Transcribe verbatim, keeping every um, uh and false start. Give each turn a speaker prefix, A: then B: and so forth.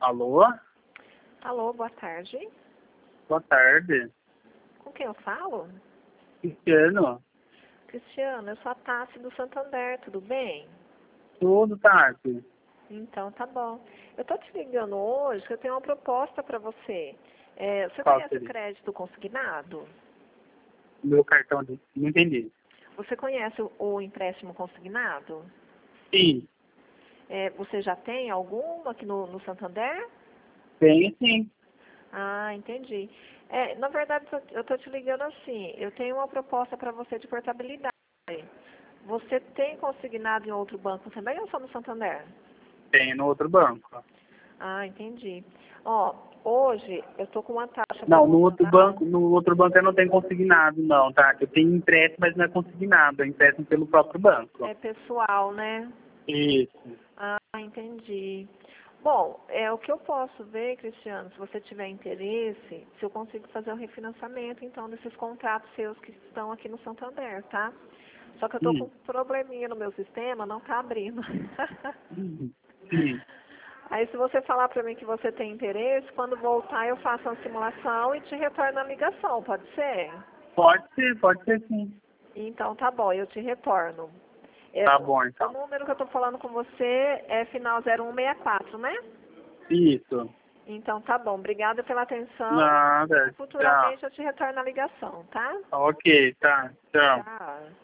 A: Alô?
B: Alô, boa tarde.
A: Boa tarde.
B: Com quem eu falo?
A: Cristiano?
B: Cristiano, eu sou a Tassi do Santander, tudo bem?
A: Tudo, Tati.
B: Então, tá bom. Eu tô te ligando hoje que eu tenho uma proposta para você. É, você
A: Qual
B: conhece o
A: seria?
B: crédito consignado?
A: Meu cartão de... Não entendi.
B: Você conhece o, o empréstimo consignado?
A: Sim,
B: É, você já tem algum aqui no, no Santander?
A: tem sim.
B: Ah, entendi. É, na verdade, eu estou te ligando assim. Eu tenho uma proposta para você de portabilidade. Você tem consignado em outro banco também ou só no Santander?
A: Tem no outro banco.
B: Ah, entendi. Ó, hoje eu estou com uma taxa
A: Não, no outro
B: promocional.
A: banco, no outro banco eu não tenho consignado, não, tá? Eu tenho empréstimo, mas não é consignado. É empréstimo pelo próprio banco.
B: É pessoal, né?
A: Isso.
B: Ah, entendi. Bom, é o que eu posso ver, Cristiano, se você tiver interesse, se eu consigo fazer um refinanciamento, então, desses contratos seus que estão aqui no Santander, tá? Só que eu tô com
A: Sim.
B: um probleminha no meu sistema, não tá abrindo.
A: Sim.
B: Aí, se você falar pra mim que você tem interesse, quando voltar eu faço uma simulação e te retorno a ligação, pode ser?
A: Pode ser, pode ser sim.
B: Então, tá bom, eu te retorno. É,
A: Tá bom,
B: o
A: então.
B: número que eu tô falando com você é final zero um seis quatro, né?
A: Isso.
B: Então, tá bom. Obrigada pela atenção.
A: Nada. Tchau.
B: Futuramente eu te retorno a ligação, tá?
A: Ok, tá. Tchau.
B: Tchau.